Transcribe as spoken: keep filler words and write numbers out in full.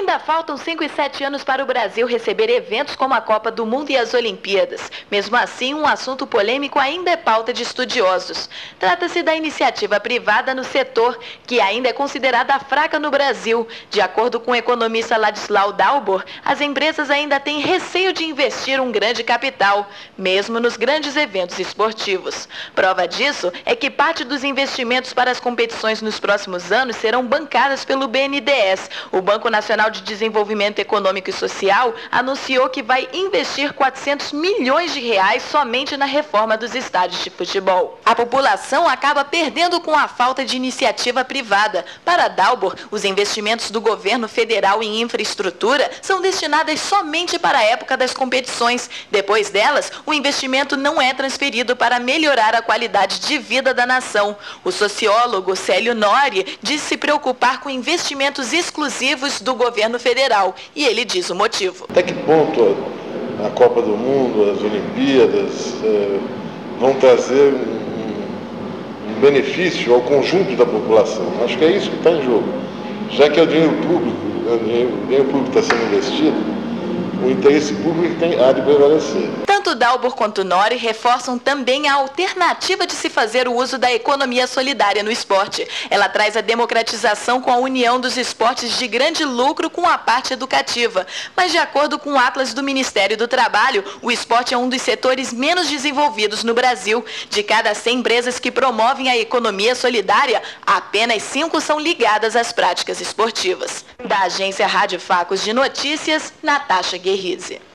Ainda faltam cinco e sete anos para o Brasil receber eventos como a Copa do Mundo e as Olimpíadas. Mesmo assim, um assunto polêmico ainda é pauta de estudiosos. Trata-se da iniciativa privada no setor, que ainda é considerada fraca no Brasil. De acordo com o economista Ladislau Dalbor, as empresas ainda têm receio de investir um grande capital, mesmo nos grandes eventos esportivos. Prova disso é que parte dos investimentos para as competições nos próximos anos serão bancadas pelo B N D E S, o Banco Nacional de Desenvolvimento Econômico e Social, anunciou que vai investir quatrocentos milhões de reais somente na reforma dos estádios de futebol. A população acaba perdendo com a falta de iniciativa privada. Para Dalbor, os investimentos do governo federal em infraestrutura são destinados somente para a época das competições. Depois delas, o investimento não é transferido para melhorar a qualidade de vida da nação. O sociólogo Célio Nori diz se preocupar com investimentos exclusivos do governo federal, e ele diz o motivo. Até que ponto a Copa do Mundo, as Olimpíadas eh, vão trazer um, um benefício ao conjunto da população? Acho que é isso que está em jogo. Já que é o dinheiro público, o dinheiro público está sendo investido, o interesse público tem, há de prevalecer. Tanto Dalbor quanto Nori reforçam também a alternativa de se fazer o uso da economia solidária no esporte. Ela traz a democratização com a união dos esportes de grande lucro com a parte educativa. Mas de acordo com o Atlas do Ministério do Trabalho, o esporte é um dos setores menos desenvolvidos no Brasil. De cada cem empresas que promovem a economia solidária, apenas cinco são ligadas às práticas esportivas. Da agência Rádio Facos de Notícias, Natasha Guerrize.